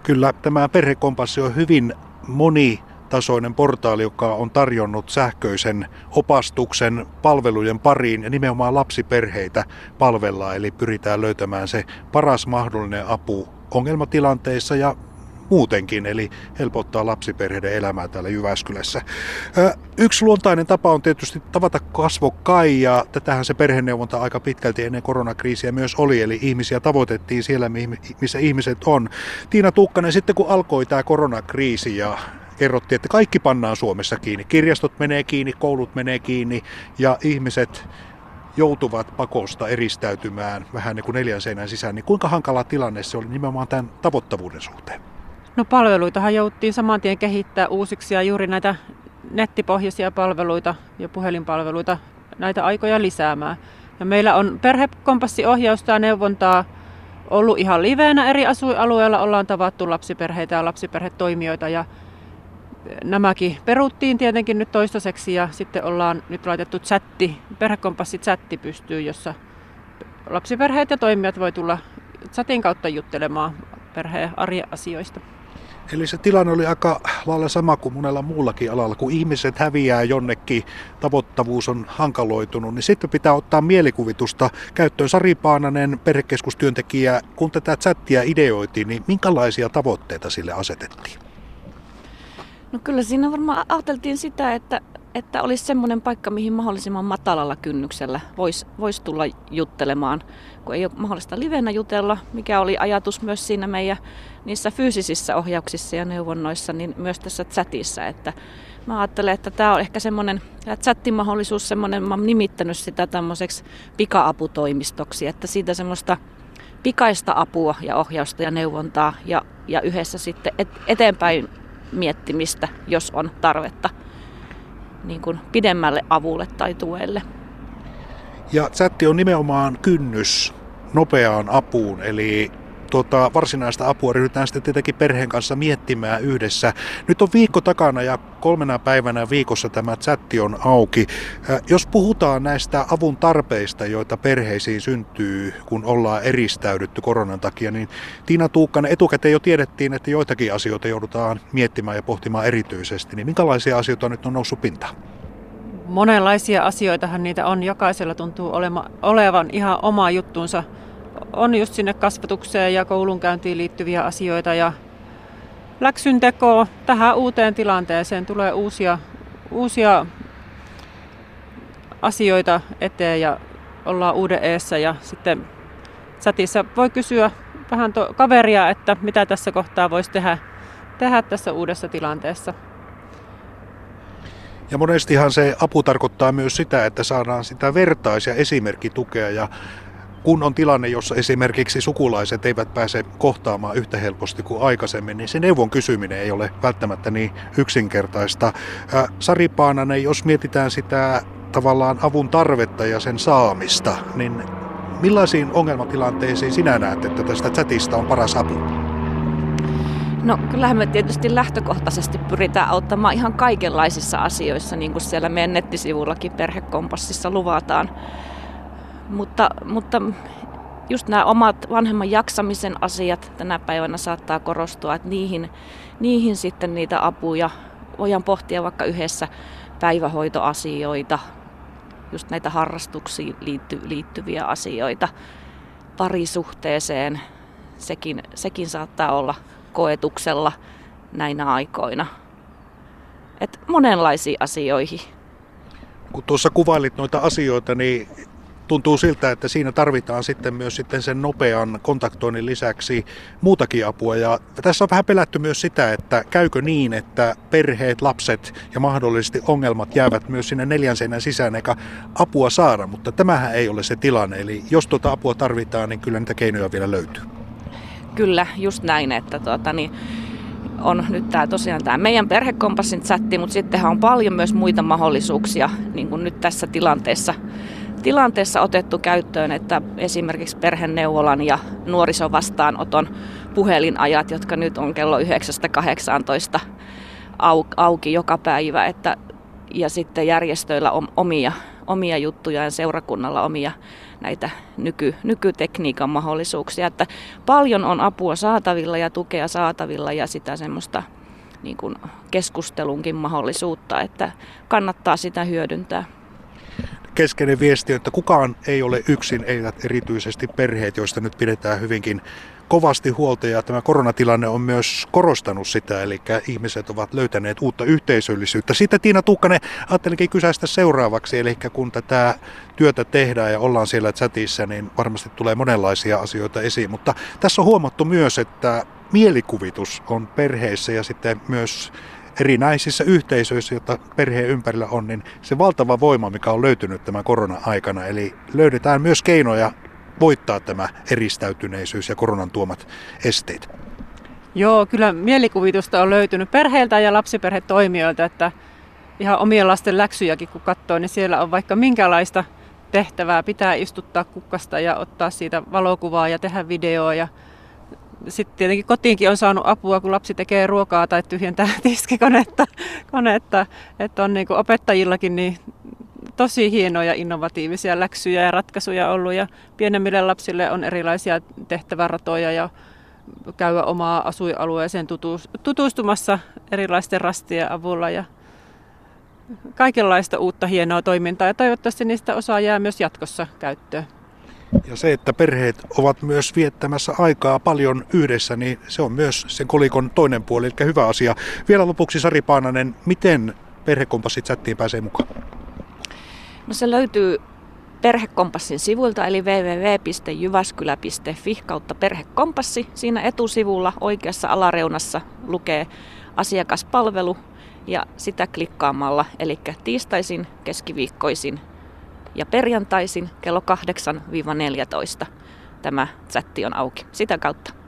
Kyllä, tämä Perhekompassi on hyvin monitasoinen portaali, joka on tarjonnut sähköisen opastuksen palvelujen pariin ja nimenomaan lapsiperheitä palvellaan, eli pyritään löytämään se paras mahdollinen apu ongelmatilanteissa ja muutenkin, eli helpottaa lapsiperheiden elämää täällä Jyväskylässä. Yksi luontainen tapa on tietysti tavata kasvokkain, ja tätähän se perheneuvonta aika pitkälti ennen koronakriisiä myös oli, eli ihmisiä tavoitettiin siellä, missä ihmiset on. Tiina Tuukkanen, sitten kun alkoi tämä koronakriisi ja kerrottiin, että kaikki pannaan Suomessa kiinni, kirjastot menee kiinni, koulut menee kiinni ja ihmiset joutuvat pakosta eristäytymään vähän niin kuin neljän seinän sisään, niin kuinka hankala tilanne se oli nimenomaan tämän tavoittavuuden suhteen? No palveluitahan jouttiin saman tien kehittää uusiksi ja juuri näitä nettipohjaisia palveluita ja puhelinpalveluita näitä aikoja lisäämään. Ja meillä on Perhekompassi-ohjausta ja neuvontaa ollut ihan liveenä eri asuinalueilla. Ollaan tavattu lapsiperheitä ja lapsiperhetoimijoita ja nämäkin peruttiin tietenkin nyt toistaiseksi ja sitten ollaan nyt laitettu Perhekompassi-chatti pystyyn, jossa lapsiperheet ja toimijat voi tulla chatin kautta juttelemaan perheen arjen asioista. Eli se tilanne oli aika lailla sama kuin monella muullakin alalla, kun ihmiset häviää jonnekin, tavoittavuus on hankaloitunut, niin sitten pitää ottaa mielikuvitusta käyttöön. Sari Paananen, perhekeskustyöntekijä, kun tätä chattia ideoitiin, niin minkälaisia tavoitteita sille asetettiin? No kyllä siinä varmaan ajateltiin sitä, että olisi semmoinen paikka, mihin mahdollisimman matalalla kynnyksellä voisi tulla juttelemaan, kun ei ole mahdollista livenä jutella, mikä oli ajatus myös siinä meidän niissä fyysisissä ohjauksissa ja neuvonnoissa, niin myös tässä chatissa, että mä ajattelen, että tämä on ehkä semmoinen chattimahdollisuus, semmoinen, mä oon nimittänyt sitä tämmöiseksi pika-aputoimistoksi, että siitä semmoista pikaista apua ja ohjausta ja neuvontaa ja yhdessä sitten eteenpäin miettimistä, jos on tarvetta niin kuin pidemmälle avulle tai tuelle. Ja chatti on nimenomaan kynnys nopeaan apuun, eli varsinaista apua ryhdytään sitten tietenkin perheen kanssa miettimään yhdessä. Nyt on viikko takana ja 3 päivänä viikossa tämä chatti on auki. Jos puhutaan näistä avun tarpeista, joita perheisiin syntyy, kun ollaan eristäydytty koronan takia, niin Tiina Tuukkanen, etukäteen jo tiedettiin, että joitakin asioita joudutaan miettimään ja pohtimaan erityisesti. Niin minkälaisia asioita nyt on noussut pintaan? Monenlaisia asioitahan niitä on. Jokaisella tuntuu olevan ihan oma juttuunsa. On just sinne kasvatukseen ja koulunkäyntiin liittyviä asioita ja läksyntekoa. Tähän uuteen tilanteeseen tulee uusia asioita eteen ja ollaan uuden eessä. Ja sitten chatissa voi kysyä vähän kaveria, että mitä tässä kohtaa voisi tehdä tässä uudessa tilanteessa. Ja monestihan se apu tarkoittaa myös sitä, että saadaan sitä vertais- ja esimerkkitukea. Ja kun on tilanne, jossa esimerkiksi sukulaiset eivät pääse kohtaamaan yhtä helposti kuin aikaisemmin, niin se neuvon kysyminen ei ole välttämättä niin yksinkertaista. Sari Paananen, jos mietitään sitä tavallaan avun tarvetta ja sen saamista, niin millaisiin ongelmatilanteisiin sinä näet, että tästä chatista on paras apu? No kyllähän me tietysti lähtökohtaisesti pyritään auttamaan ihan kaikenlaisissa asioissa, niin kuin siellä meidän nettisivullakin Perhekompassissa luvataan. Mutta just nämä omat vanhemman jaksamisen asiat tänä päivänä saattaa korostua, että niihin sitten niitä apuja voidaan pohtia vaikka yhdessä päivähoitoasioita, just näitä harrastuksiin liittyviä asioita, parisuhteeseen, sekin saattaa olla koetuksella näinä aikoina. Et monenlaisiin asioihin. Kun tuossa kuvailit noita asioita, niin tuntuu siltä, että siinä tarvitaan sitten myös sen nopean kontaktoinnin lisäksi muutakin apua. Ja tässä on vähän pelätty myös sitä, että käykö niin, että perheet, lapset ja mahdollisesti ongelmat jäävät myös sinne 4 seinän sisään eikä apua saada. Mutta tämähän ei ole se tilanne. Eli jos tuota apua tarvitaan, niin kyllä niitä keinoja vielä löytyy. Kyllä, just näin, että on nyt tosiaan tämä meidän Perhekompassin chatti, mutta sittenhän on paljon myös muita mahdollisuuksia, niin kuin nyt tässä tilanteessa otettu käyttöön, että esimerkiksi perheneuvolan ja nuorisovastaanoton puhelinajat, jotka nyt on kello 9–18 auki joka päivä, ja sitten järjestöillä on omia juttujaan, seurakunnalla omia näitä nykytekniikan mahdollisuuksia. Että paljon on apua saatavilla ja tukea saatavilla ja sitä semmoista niin kuin keskustelunkin mahdollisuutta, että kannattaa sitä hyödyntää. Keskeinen viesti on, että kukaan ei ole yksin, eivät erityisesti perheet, joista nyt pidetään hyvinkin kovasti huolta, ja tämä koronatilanne on myös korostanut sitä, eli ihmiset ovat löytäneet uutta yhteisöllisyyttä. Sitten Tiina Tuukkanen, ajattelinkin kysäistä seuraavaksi, eli kun tätä työtä tehdään ja ollaan siellä chatissa, niin varmasti tulee monenlaisia asioita esiin, mutta tässä on huomattu myös, että mielikuvitus on perheissä ja sitten myös erinäisissä yhteisöissä, joita perheen ympärillä on, niin se valtava voima, mikä on löytynyt tämän korona-aikana, eli löydetään myös keinoja voittaa tämä eristäytyneisyys ja koronan tuomat esteet. Joo, kyllä mielikuvitusta on löytynyt perheiltä ja lapsiperhetoimijoilta, että ihan omien lasten läksyjäkin kun katsoo, niin siellä on vaikka minkälaista tehtävää. Pitää istuttaa kukkasta ja ottaa siitä valokuvaa ja tehdä videoa. Ja sitten tietenkin kotiinkin on saanut apua, kun lapsi tekee ruokaa tai tyhjentää tiskikonetta. Että on niin kuin opettajillakin niin tosi hienoja innovatiivisia läksyjä ja ratkaisuja ollut. Ja pienemmille lapsille on erilaisia tehtäväratoja ja käydä omaa asuinalueeseen tutustumassa erilaisten rastien avulla. Ja kaikenlaista uutta hienoa toimintaa ja toivottavasti niistä osa jää myös jatkossa käyttöön. Ja se, että perheet ovat myös viettämässä aikaa paljon yhdessä, niin se on myös sen kolikon toinen puoli, eli hyvä asia. Vielä lopuksi Sari Paananen, miten Perhekompassi chattiin pääsee mukaan? No se löytyy Perhekompassin sivuilta eli www.jyväskylä.fi/perhekompassi. Siinä etusivulla oikeassa alareunassa lukee asiakaspalvelu ja sitä klikkaamalla, eli tiistaisin, keskiviikkoisin ja perjantaisin kello 8-14 tämä chatti on auki. Sitä kautta.